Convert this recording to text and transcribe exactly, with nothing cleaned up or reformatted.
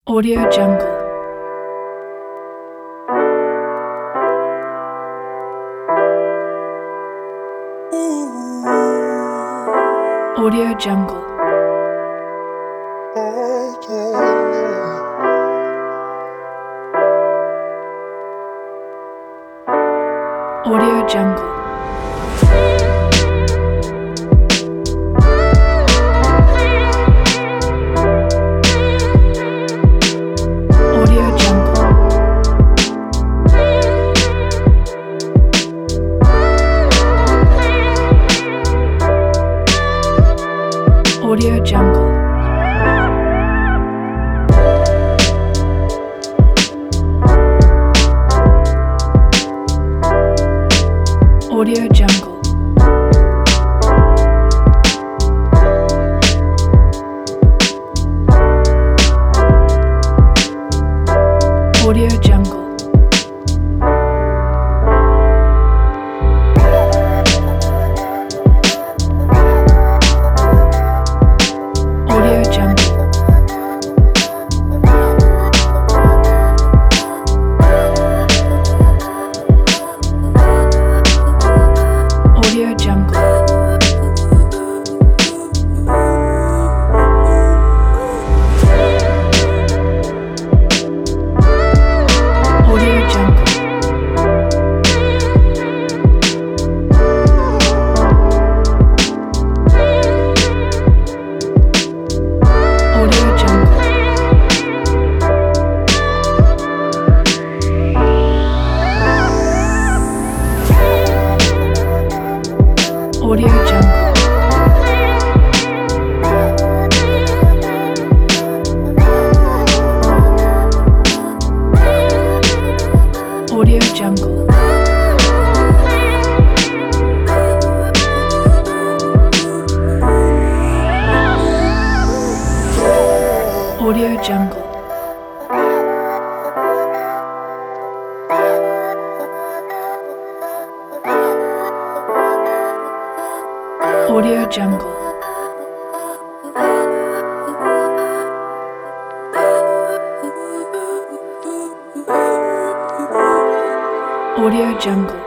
Audio Jungle. Audio Jungle. Audio Jungle. Audio Jungle. Audio Jungle. Audio Jungle. Audio Jungle. Audio Jungle. Audio Jungle. Audio Jungle. Audio Jungle. Audio Jungle. Audio Jungle. Audio Jungle. Audio Jungle. Audio Jungle.